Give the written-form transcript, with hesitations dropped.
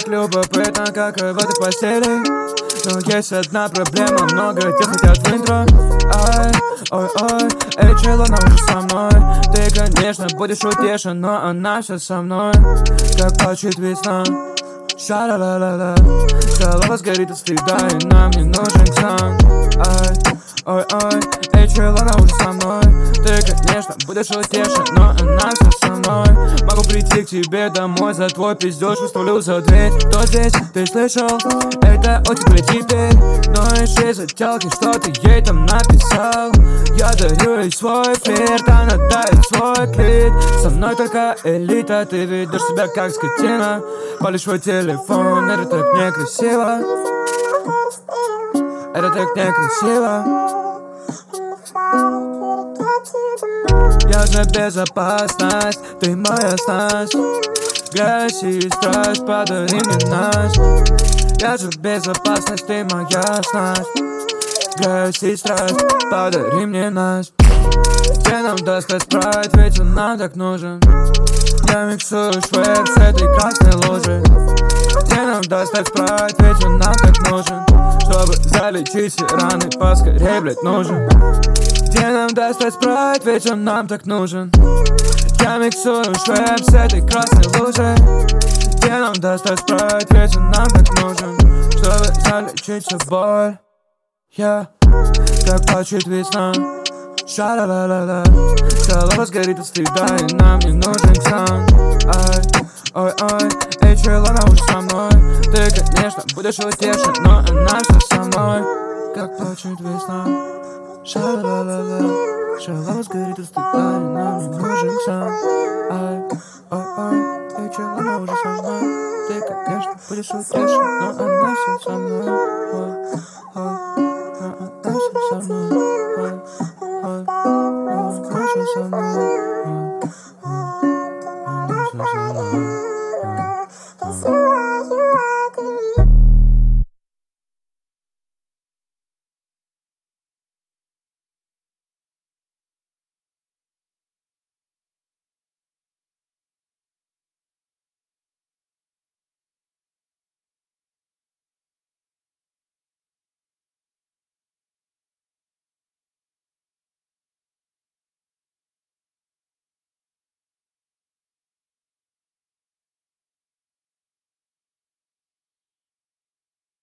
любопытно, как и в этой постели. Но есть одна проблема, много тех хотят в интро. Ай, ой, эй, чел, она уже со мной. Ты, конечно, будешь утешен, но она все со мной. Как плачет весна, ша-ла-ла-ла-ла. Голова сгорит от стыда, и нам не нужен сон. Ай, эй, чел, она уже со мной. Ты, конечно, будешь утешен, но она все со мной. Могу прийти к тебе домой, за твой пиздеж выставлю за дверь. Кто здесь, ты слышал? Это у тебя теперь. Но ищи за тёлки, что ты ей там написал. Я дарю ей свой флирт, она дает свой клит. Со мной только элита, ты ведешь себя как скотина. Палишь свой телефон, это так некрасиво. Это так некрасиво. Я за безопасность, ты моя снасть. Грязь и страсть, подари мне наш. Я за безопасность, ты моя снасть. Грязь и страсть, подари мне наш. Где нам достать спрайт, ведь он нам так нужен. Я миксую швейр с этой красной лужи. Где нам достать спрайт, ведь он нам так нужен. Чтобы залечить все раны, поскорей, блять, нужен. Где нам достать спрайт, ведь он нам так нужен. Я миксую швейр с этой красной лужи. Где нам достать спрайт, ведь он нам так нужен. Чтобы залечить всю боль. Как плачет весна, ша-ла-ла-ла-ла. Голова сгорит от стыда, и нам не нужен сон. Ай, эй, чел, она уже со мной. Ты, конечно, будешь утешен, но она все со мной. Как плачет весна, ша-ла-ла-ла-ла. Голова сгорит от стыда, и нам не нужен сон. Ай, эй, чел, она уже со мной. Ты, конечно, будешь утешен, но она все со мной. That's why you